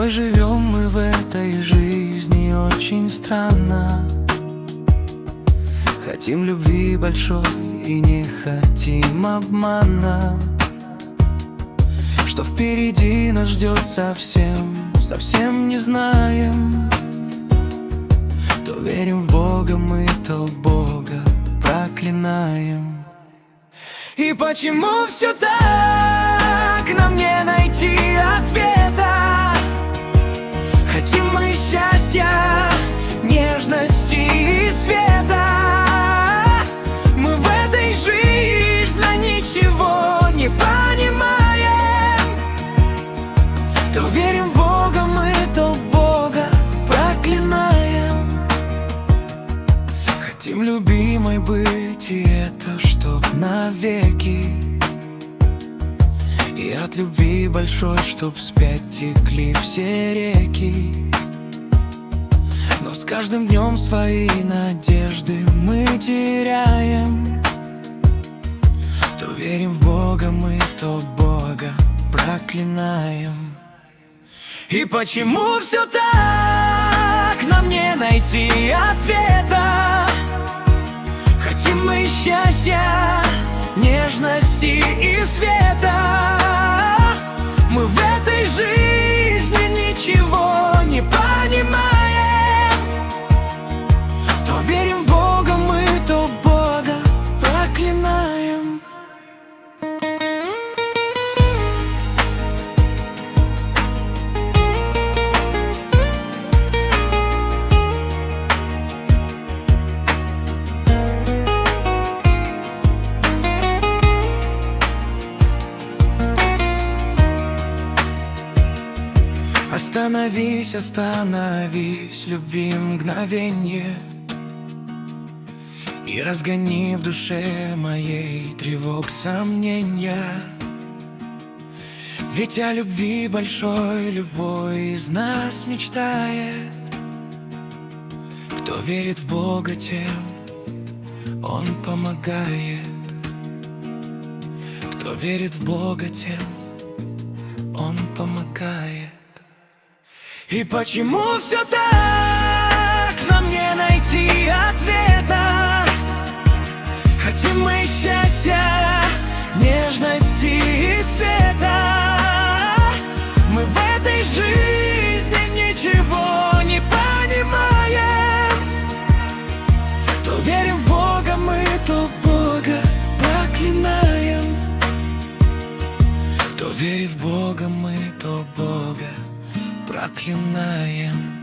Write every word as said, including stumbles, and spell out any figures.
Порой живем мы в этой жизни очень странно. Хотим любви большой и не хотим обмана. Что впереди нас ждет, совсем, совсем не знаем. То верим в Бога мы, то Бога проклинаем. И почему все так? Нам не найти ответа. Хотим мы счастья, нежности и света. Мы в этой жизни ничего не понимаем. То верим в Бога мы, то Бога проклинаем. Хотим любимой быть, и это чтоб навеки. И от любви большой, чтоб вспять текли все реки. Но с каждым днем свои надежды мы теряем. То верим в Бога мы, то Бога проклинаем. И почему все так? Нам не найти ответа. Хотим мы счастья, нежности и света. Мы в этой жизни ничего не понимаем. То верим в Бога мы, то Бога проклинаем. Остановись, остановись, любви мгновенье, и разгони в душе моей тревог, сомнения. Ведь о любви большой любой из нас мечтает. Кто верит в Бога, тем Он помогает. Кто верит в Бога, тем Он помогает. И почему все так? Нам не найти ответа. Хотим мы счастья, нежности и света. Мы в этой жизни ничего не понимаем. То верим в Бога мы, то Бога проклинаем. Кто верит в Бога мы, то Бога проклинаем.